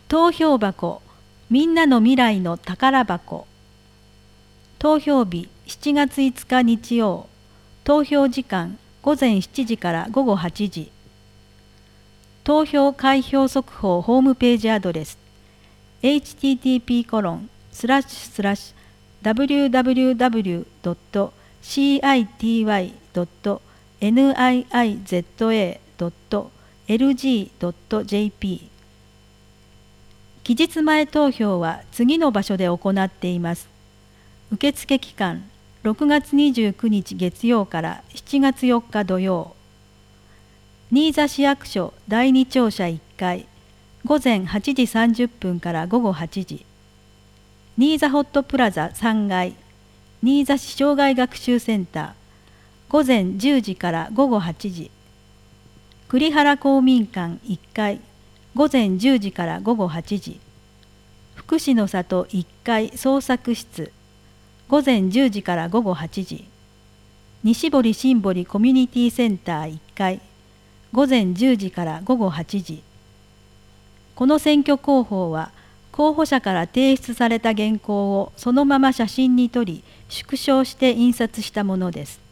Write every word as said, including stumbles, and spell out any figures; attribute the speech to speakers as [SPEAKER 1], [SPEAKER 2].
[SPEAKER 1] 投票箱、みんなの未来の宝箱。投票日しちがついつか日曜。投票時間ごぜんしちじからごごはちじ。投票開票速報ホームページアドレス エイチティーティーピーコロンスラッシュスラッシュダブリューダブリューダブリュードットシーアイティーワイドットニイアイゼットエードットエルジードットジェーピー。期日前投票は次の場所で行っています。受付期間ろくがつにじゅうくにち月曜からしちがつよっか土曜。新座市役所だいに庁舎いっかい、ごぜんはちじさんじゅっぷんからごごはちじ。新座ホットプラザさんがい、新座市障害学習センター、ごぜんじゅうじからごごはちじ。栗原公民館いっかい、ごぜんじゅうじからごごはちじ。福祉の里いっかい創作室、ごぜんじゅうじからごごはちじ。西堀新堀コミュニティセンターいっかい、ごぜんじゅうじからごごはちじ。この選挙広報は、候補者から提出された原稿をそのまま写真に撮り、縮小して印刷したものです。